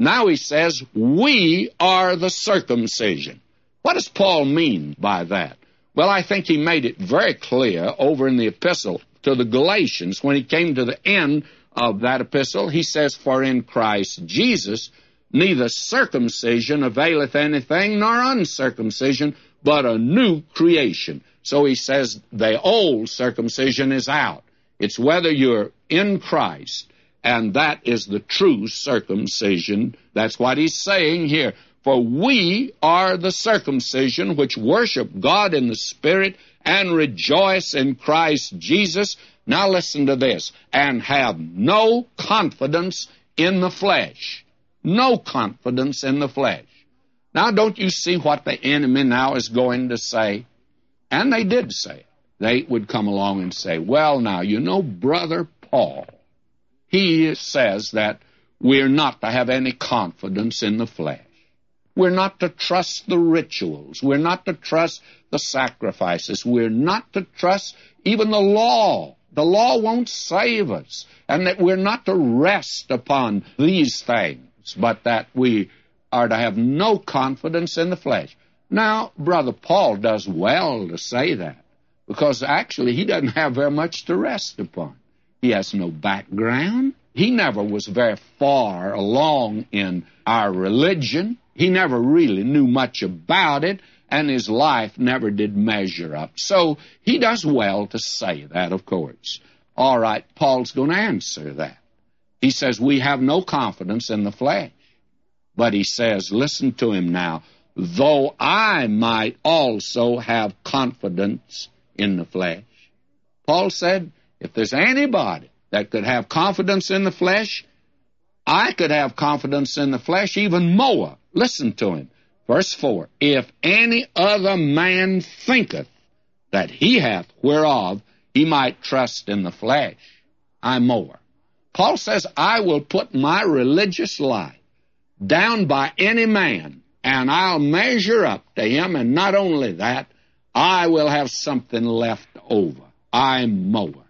Now he says, we are the circumcision. What does Paul mean by that? Well, I think he made it very clear over in the epistle to the Galatians. When he came to the end of that epistle, he says, for in Christ Jesus neither circumcision availeth anything, nor uncircumcision, but a new creation. So he says the old circumcision is out. It's whether you're in Christ, and that is the true circumcision. That's what he's saying here. For we are the circumcision which worship God in the Spirit and rejoice in Christ Jesus. Now listen to this. And have no confidence in the flesh. No confidence in the flesh. Now don't you see what the enemy now is going to say? And they did say it. They would come along and say, well, now, you know, Brother Paul, he says that we're not to have any confidence in the flesh. We're not to trust the rituals. We're not to trust the sacrifices. We're not to trust even the law. The law won't save us. And that we're not to rest upon these things, but that we are to have no confidence in the flesh. Now, Brother Paul does well to say that, because actually he doesn't have very much to rest upon. He has no background. He never was very far along in our religion. He never really knew much about it, and his life never did measure up. So he does well to say that, of course. All right, Paul's going to answer that. He says, we have no confidence in the flesh. But he says, listen to him now, though I might also have confidence in the flesh. Paul said, if there's anybody that could have confidence in the flesh, I could have confidence in the flesh even more. Listen to him. Verse 4, if any other man thinketh that he hath whereof he might trust in the flesh, I more. Paul says, I will put my religious life down by any man, and I'll measure up to him, and not only that, I will have something left over. I more.